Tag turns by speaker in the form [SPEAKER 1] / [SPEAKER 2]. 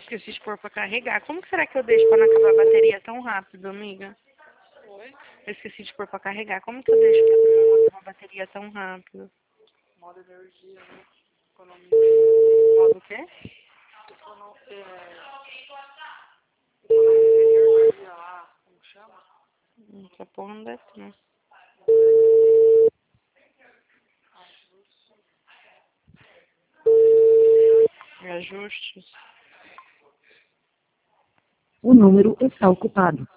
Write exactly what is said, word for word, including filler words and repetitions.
[SPEAKER 1] esqueci de pôr pra carregar. Como que será que eu deixo pra não acabar a bateria tão rápido, amiga?
[SPEAKER 2] Oi?
[SPEAKER 1] Eu esqueci de pôr pra carregar. Como que eu deixo pra não acabar a bateria tão rápido?
[SPEAKER 2] Modo energia, né? Economia.
[SPEAKER 1] Modo o quê?
[SPEAKER 2] Econo... É... Economia de energia lá. Como chama?
[SPEAKER 1] Hum, Essa porra não desce, não. Ajustes.
[SPEAKER 3] O número está ocupado.